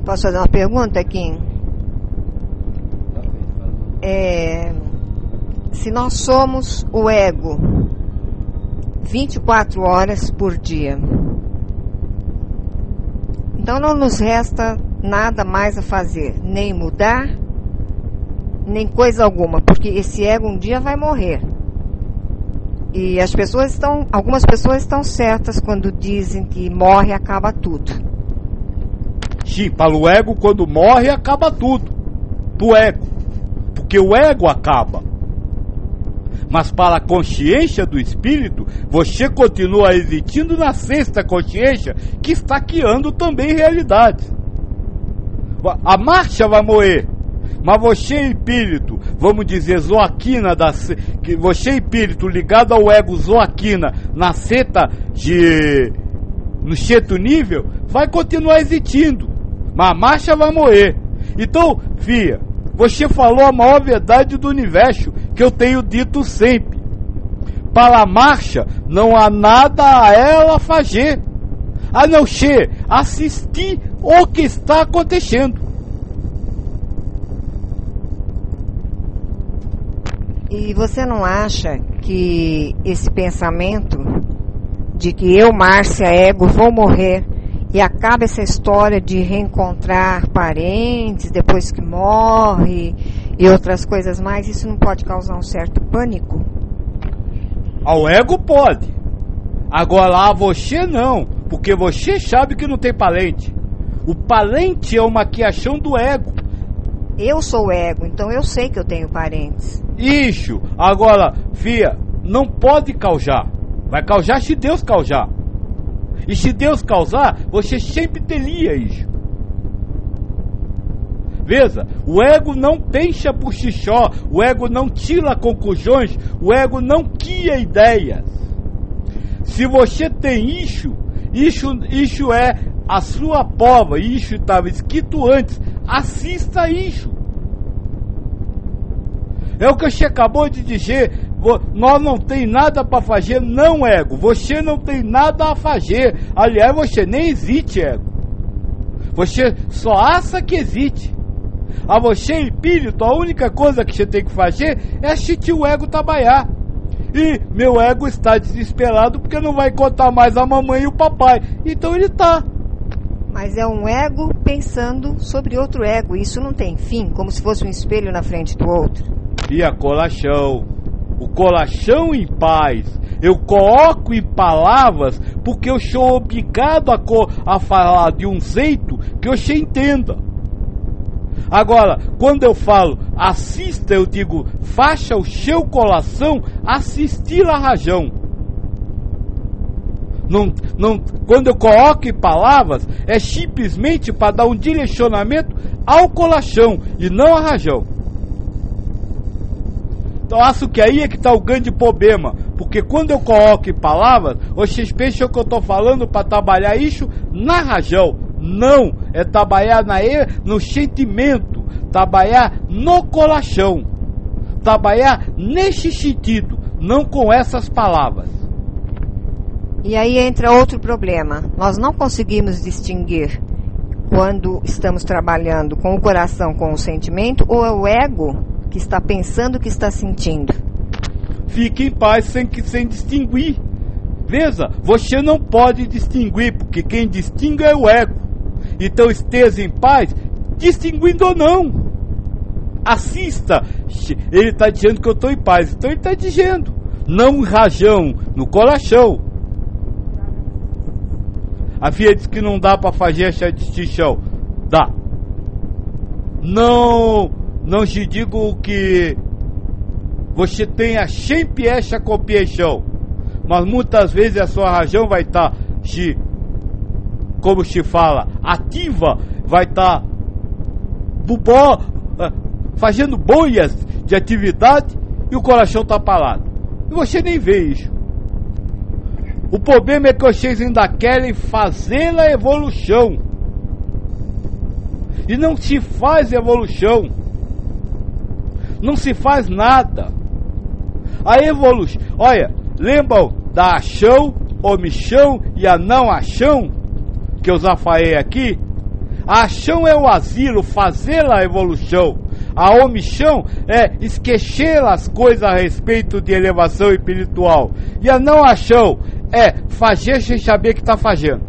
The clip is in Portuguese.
Posso fazer uma pergunta, Kim? Se nós somos o ego 24 horas por dia, então não nos resta nada mais a fazer, nem mudar, nem coisa alguma, porque esse ego um dia vai morrer. E algumas pessoas estão certas quando dizem que morre e acaba tudo. Sim, para o ego, quando morre, acaba tudo. Do ego. Porque o ego acaba. Mas para a consciência do espírito, você continua existindo na sexta consciência, que está criando também realidade. A marcha vai morrer, mas você espírito, vamos dizer, zoaquina, você espírito ligado ao ego zoaquina, na seta no sexto nível, vai continuar existindo, mas a marcha vai morrer. Então, filha, você falou a maior verdade do universo, que eu tenho dito sempre. Para a marcha, não há nada a ela fazer, a não ser assistir o que está acontecendo. E você não acha que esse pensamento de que eu, Márcia, ego, vou morrer, e acaba essa história de reencontrar parentes depois que morre e outras coisas mais, isso não pode causar um certo pânico? Ao ego pode. Agora a você não, porque você sabe que não tem parente. O parente é uma criação do ego. Eu sou o ego, então eu sei que eu tenho parentes. Isso. Agora, filha, não pode causar. Vai causar se Deus causar. E se Deus causar, você sempre teria isso. Veja, o ego não pensa por si só, o ego não tira conclusões, o ego não cria ideias. Se você tem isso é a sua prova, isso estava escrito antes, assista isso. É o que você acabou de dizer, nós não tem nada para fazer, não, ego, você não tem nada a fazer, aliás, você nem existe, ego, você só acha que existe. A você, espírito, a única coisa que você tem que fazer é assistir o ego trabalhar. E meu ego está desesperado porque não vai contar mais a mamãe e o papai, então ele está. Mas é um ego pensando sobre outro ego, isso não tem fim, como se fosse um espelho na frente do outro. E a colachão, o colachão em paz, eu coloco em palavras porque eu sou obrigado a falar de um jeito que você entenda. Agora, quando eu falo assista, eu digo faça o seu coração assistir a razão. Quando eu coloco em palavras, é simplesmente para dar um direcionamento ao coração e não à razão. Então acho que aí é que está o grande problema, porque quando eu coloco em palavras, vocês pensam que eu estou falando para trabalhar isso na razão. Não, é trabalhar no sentimento, trabalhar no coração, trabalhar nesse sentido, não com essas palavras. E aí entra outro problema, nós não conseguimos distinguir quando estamos trabalhando com o coração, com o sentimento, ou é o ego que está pensando, que está sentindo. Fique em paz sem distinguir. Veja, você não pode distinguir, porque quem distingue é o ego. Então esteja em paz, distinguindo ou não. Assista. Ele está dizendo que eu estou em paz, então ele está dizendo, não rajão no coração. A filha diz que não dá para fazer essa distinção. Dá. Não te digo que você tenha sempre essa compreensão, mas muitas vezes a sua razão vai estar, como se fala, ativa, vai estar fazendo boias de atividade e o coração está parado. E você nem vê isso. O problema é que vocês ainda querem fazer a evolução. E não se faz evolução. Não se faz nada. A evolução, olha, lembram da ação, omissão e a não ação que eu já falei aqui? A ação é o asilo, fazer a evolução. A omissão é esquecer as coisas a respeito de elevação espiritual. E a não ação é fazer sem saber que está fazendo.